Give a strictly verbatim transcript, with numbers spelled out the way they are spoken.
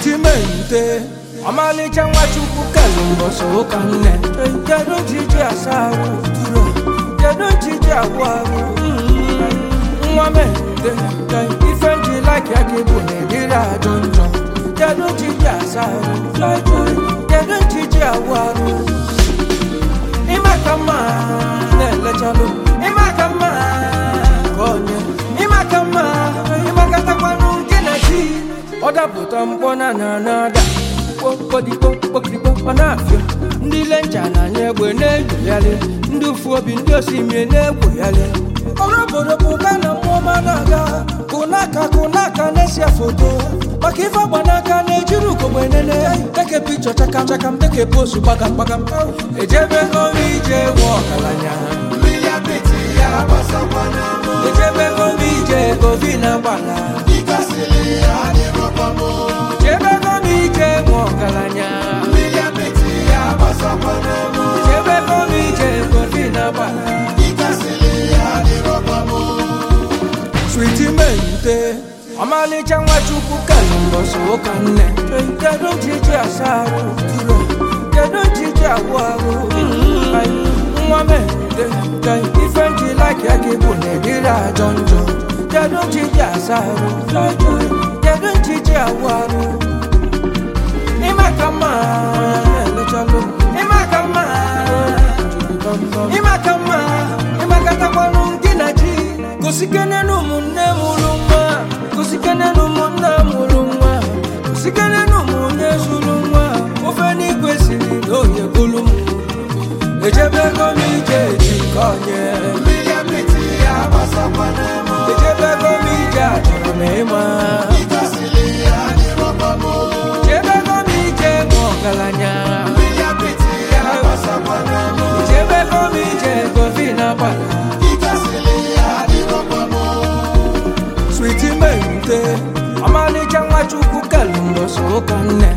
Sweetie mente amali changwa chuku kalumbo so kanne Kedu jiji asaru Kedu jiji awaru Mwa mente Ifenji like ya kibune dira donjo Kedu jiji asaru Kedu jiji awaru Ima kama Nele chalo Ima kama Konye Ima kama Ima kata kwanu genaji Oda puta mpona na nada Kodiko, kodiko, panafio Ndile njana nyegwe neju yale Ndufu obi ndiosi mie negwe yale Orobodo bukana mwoma naga Kunaka, kunaka nesia foto Makifa banaka nejiru kumwenene Teke picho chakam, chakam, teke posu bakam, bakam Ejebe komije wakalanya Milia piti ya basa wanamo Ejebe komije kovina bala Ikasili ya nirokamo Ejebe komije wakalanya Milia piti ya basa wanamo Ejebe komije kovina bala Ikasili ya nirokamo Sweetie mente amali changwa chuku kalumbo so kanne Kedu jiji asaru Kedu jiji awaru Mwa mente Ifenji like ya kibune dira jonjo Kedu jiji asaru Kedu jiji awaru Ima kama Lechalo Ima kama Ima kama Ima kata kwanu ginaji Kusikene numune muluma Kusikene numune muluma Kusikene numune suluma Ufeni kwesiri doye kulumu Ejebe komije chikanye Milia miti ya basa panemo Ejebe komije aturumema Ikasili ya nirokamo Ejebe komije mwakalanya Milia miti ya basa panemo Ejebe komije kovina pala Sweetie mente amali changwa chuku kalumbo so kanne